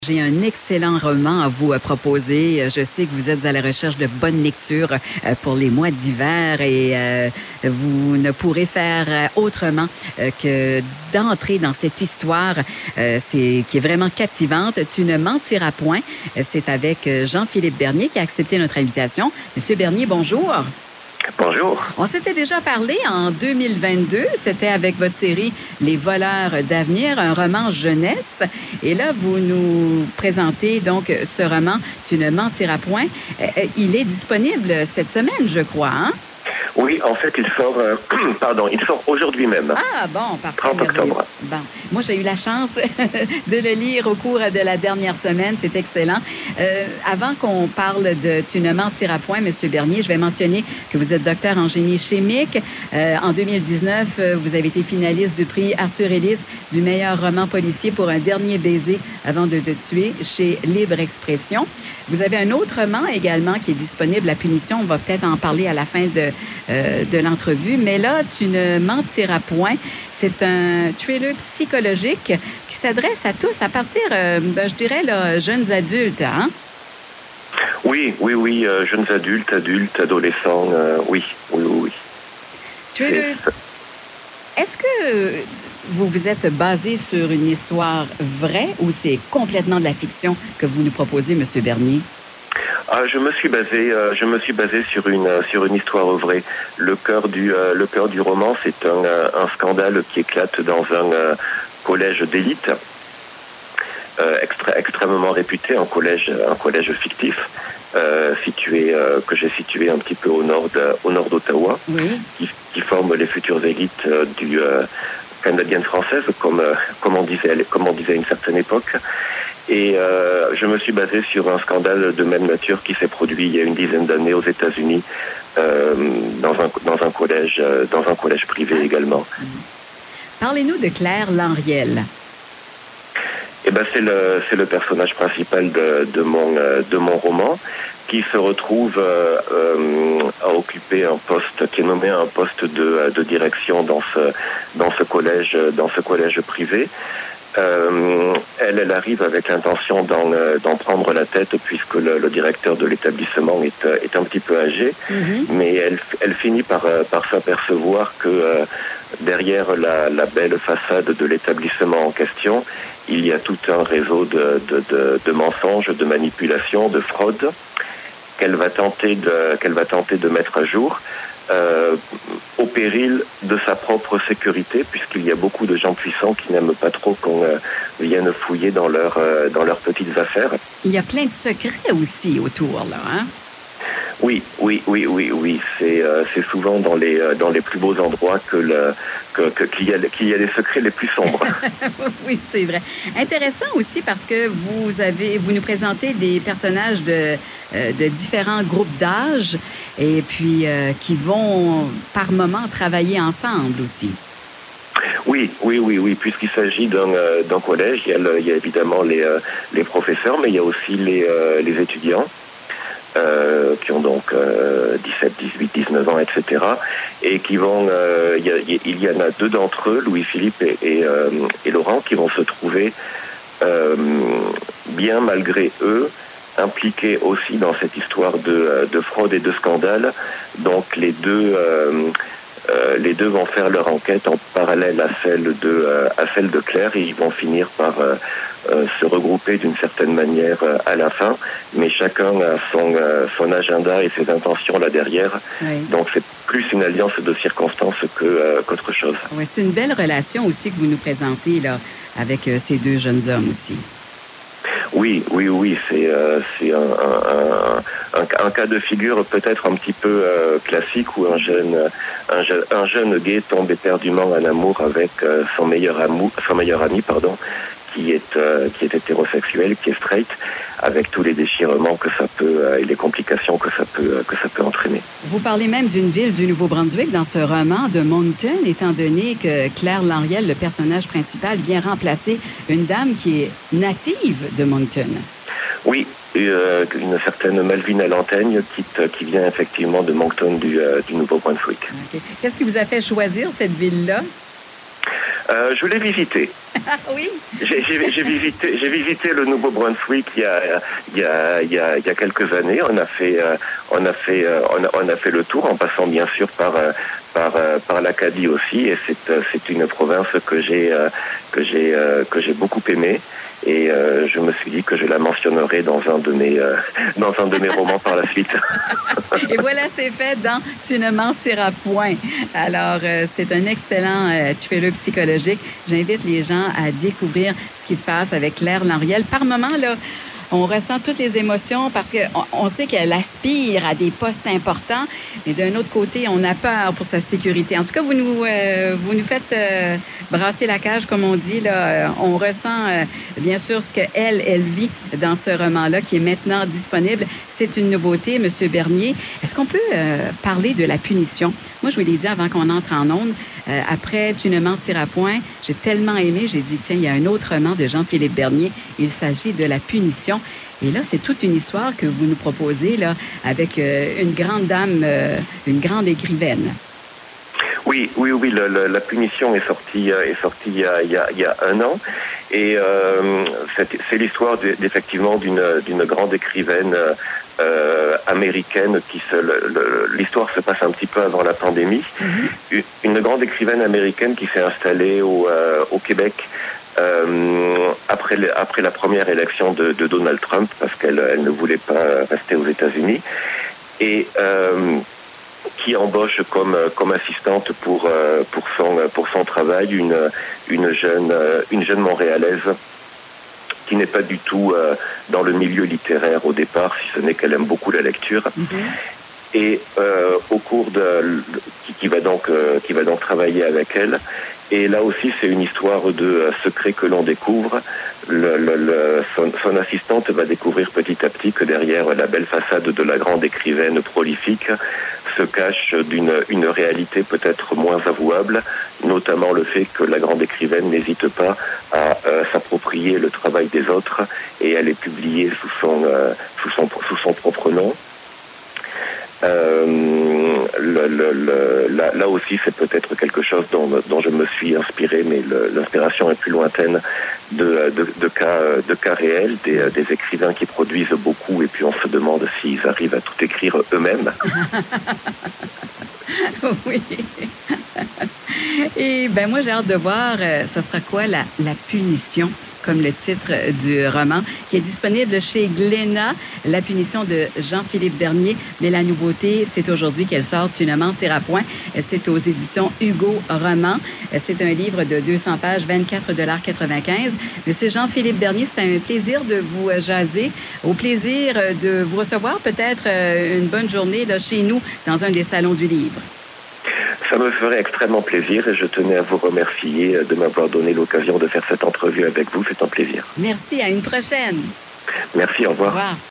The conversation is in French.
J'ai un excellent roman à vous proposer. Je sais que vous êtes à la recherche de bonnes lectures pour les mois d'hiver et vous ne pourrez faire autrement que d'entrer dans cette histoire qui est vraiment captivante. Tu ne mentiras point. C'est avec Jean-Philippe Bernier qui a accepté notre invitation. Monsieur Bernier, bonjour. Bonjour. On s'était déjà parlé en 2022. C'était avec votre série Les voleurs d'avenir, un roman jeunesse. Et là, vous nous présentez donc ce roman Tu ne mentiras point. Il est disponible cette semaine, je crois, hein? Oui, en fait, il sort aujourd'hui même. Ah, bon, parfait. 30 octobre. Bon. Moi, j'ai eu la chance de le lire au cours de la dernière semaine. C'est excellent. Avant qu'on parle de Tu ne mentiras point, M. Bernier, je vais mentionner que vous êtes docteur en génie chimique. En 2019, vous avez été finaliste du prix Arthur Ellis du meilleur roman policier pour Un dernier baiser avant de te tuer chez Libre Expression. Vous avez un autre roman également qui est disponible, La punition. On va peut-être en parler à la fin de l'entrevue. Mais là, Tu ne mentiras point. C'est un thriller psychologique qui s'adresse à tous à partir, je dirais, là, jeunes adultes, hein? Oui, jeunes adultes, adolescents, oui. Thriller. Est-ce que vous vous êtes basé sur une histoire vraie ou c'est complètement de la fiction que vous nous proposez, M. Bernier? Je me suis basé sur une histoire vraie. Le cœur du roman, c'est un scandale qui éclate dans un collège d'élite extrêmement réputé, un collège fictif que j'ai situé un petit peu au nord d'Ottawa, oui, qui forme les futures élites du canadienne française, comme on disait à une certaine époque. Et je me suis basé sur un scandale de même nature qui s'est produit il y a une dizaine d'années aux États-Unis, dans un collège privé également. Parlez-nous de Claire Lanriel. C'est le personnage principal de mon roman, qui se retrouve à occuper un poste, qui est nommé un poste de direction dans ce collège privé. Elle arrive avec l'intention d'en prendre la tête, puisque le directeur de l'établissement est un petit peu âgé, mais elle finit par s'apercevoir que derrière la belle façade de l'établissement en question, il y a tout un réseau de mensonges, de manipulations, de fraudes qu'elle va tenter de mettre à jour, au péril de sa propre sécurité, puisqu'il y a beaucoup de gens puissants qui n'aiment pas trop qu'on vienne fouiller dans leurs petites affaires. Il y a plein de secrets aussi autour, là, hein? Oui. C'est souvent dans les plus beaux endroits qu'il y a les secrets les plus sombres. Oui, c'est vrai. Intéressant aussi parce que vous nous présentez des personnages de différents groupes d'âge et puis qui vont par moment travailler ensemble aussi. Oui, puisqu'il s'agit d'un collège, il y a évidemment les professeurs, mais il y a aussi les étudiants. Qui ont donc 17, 18, 19 ans, etc. Et qui vont... il y en a deux d'entre eux, Louis-Philippe et Laurent, qui vont se trouver, bien malgré eux, impliqués aussi dans cette histoire de fraude et de scandale. Donc les deux vont faire leur enquête en parallèle à celle de Claire, et ils vont finir par se regrouper d'une certaine manière à la fin, mais chacun a son agenda et ses intentions là derrière. Oui. Donc c'est plus une alliance de circonstances qu'autre chose. Oui, c'est une belle relation aussi que vous nous présentez là avec ces deux jeunes hommes aussi. Oui, c'est un cas de figure peut-être un petit peu classique, où un jeune gay tombe éperdument en amour avec son meilleur ami, qui est hétérosexuel, qui est straight, avec tous les déchirements que ça peut et les complications que ça peut entraîner. Vous parlez même d'une ville du Nouveau-Brunswick dans ce roman, de Moncton, étant donné que Claire Lanriel, le personnage principal, vient remplacer une dame qui est native de Moncton. Oui, une certaine Malvina Lantaigne qui vient effectivement de Moncton du Nouveau-Brunswick. Okay. Qu'est-ce qui vous a fait choisir cette ville-là? Je l'ai visité. Ah oui? J'ai visité le Nouveau-Brunswick il y a quelques années. On a fait le tour en passant bien sûr par l'Acadie aussi, et c'est une province que j'ai beaucoup aimée. Et je me suis dit que je la mentionnerai dans un de mes romans par la suite. Et voilà, c'est fait dans Tu ne mentiras point. Alors, c'est un excellent thriller psychologique. J'invite les gens à découvrir ce qui se passe avec Claire Lanriel. Par moments, là, on ressent toutes les émotions parce qu'on sait qu'elle aspire à des postes importants, mais d'un autre côté, on a peur pour sa sécurité. En tout cas, vous nous faites brasser la cage, comme on dit. Là. On ressent, bien sûr, ce qu'elle vit dans ce roman-là qui est maintenant disponible. C'est une nouveauté, M. Bernier. Est-ce qu'on peut parler de la punition? Moi, je vous l'ai dit avant qu'on entre en ondes. Après Tu ne mentiras point, j'ai tellement aimé, j'ai dit, tiens, il y a un autre roman de Jean-Philippe Bernier. Il s'agit de La punition. Et là, c'est toute une histoire que vous nous proposez là, avec une grande dame, une grande écrivaine. Oui. La punition est sortie il y a un an, et c'est l'histoire effectivement d'une grande écrivaine américaine l'histoire se passe un petit peu avant la pandémie. Mm-hmm. Une grande écrivaine américaine qui s'est installée au Québec après la première élection de Donald Trump, parce qu'elle ne voulait pas rester aux États-Unis, et qui embauche comme assistante pour son travail une jeune Montréalaise qui n'est pas du tout dans le milieu littéraire au départ, si ce n'est qu'elle aime beaucoup la lecture. Mm-hmm. Et au cours qui va donc travailler avec elle. Et là aussi, c'est une histoire de secret que l'on découvre. Son assistante va découvrir petit à petit que derrière la belle façade de la grande écrivaine prolifique se cache une réalité peut-être moins avouable, notamment le fait que la grande écrivaine n'hésite pas à s'approprier le travail des autres, et elle est publiée sous son propre nom. Là aussi, c'est peut-être quelque chose dont je me suis inspiré, mais l'inspiration est plus lointaine de cas réels, des écrivains qui produisent beaucoup, et puis on se demande s'ils arrivent à tout écrire eux-mêmes. Oui. Et ben moi, j'ai hâte de voir, ce sera quoi la punition, comme le titre du roman, qui est disponible chez Glénat, La punition de Jean-Philippe Bernier. Mais la nouveauté, c'est aujourd'hui qu'elle sort, Tu ne mentiras point. C'est aux éditions Hugo Roman. C'est un livre de 200 pages, 24,95 $. Monsieur Jean-Philippe Bernier, c'est un plaisir de vous jaser, au plaisir de vous recevoir peut-être une bonne journée là, chez nous, dans un des salons du livre. Ça me ferait extrêmement plaisir, et je tenais à vous remercier de m'avoir donné l'occasion de faire cette entrevue avec vous. C'est un plaisir. Merci, à une prochaine. Merci, au revoir. Au revoir.